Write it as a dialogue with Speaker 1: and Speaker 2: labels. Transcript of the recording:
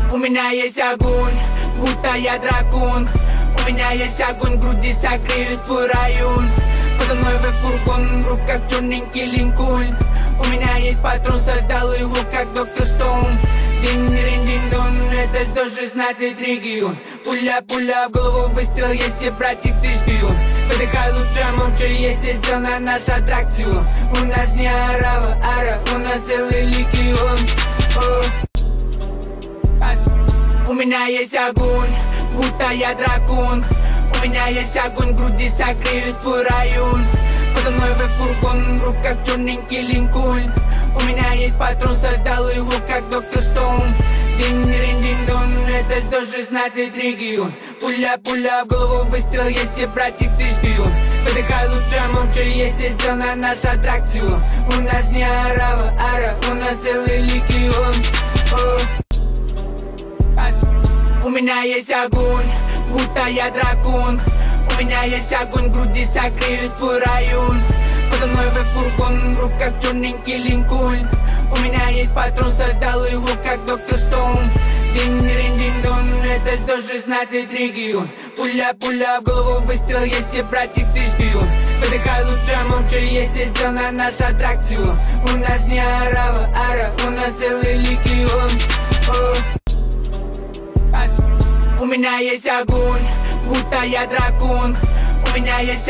Speaker 1: У меня есть огонь, будто я дракон. У меня есть огонь, в груди согреют твой район. Подо мной фургон, в руках черненький линкольн. У меня есть патрон, создал его как доктор Стоун. Дин-дин-дин-дон, это 116 регион. Пуля в голову, выстрел, если братик ты шпион. Выдыхай лучше молча, если сделана наша аттракцион. У нас не арава, у нас целый легион. У меня есть огонь, будто я дракон. У меня есть огонь, в груди согреют твой район. Подо мной фургон, в руках черненький линкольн. У меня есть патрон, создал его как доктор Стоун. Дин-дин-дин-дон, это 116 регион. Пуля в голову, выстрел, если братик ты шпион. Выдыхай лучше молча, если сделана наша аттракцион. У нас не арава, у нас целый легион. У меня есть огонь, будто я дракон. У меня есть огонь, в груди согреют твой район. Подо мной фургон, в руках черненький линкольн. У меня есть патрон, создал его как доктор Стоун. Дин-дин-дин-дон, это 116 регион. Пуля в голову, выстрел, если братик ты шпион. Выдыхай лучше молча, если сделана наша аттракцион. У нас не арава, у нас целый легион. У меня есть огонь, будто я дракон. У меня есть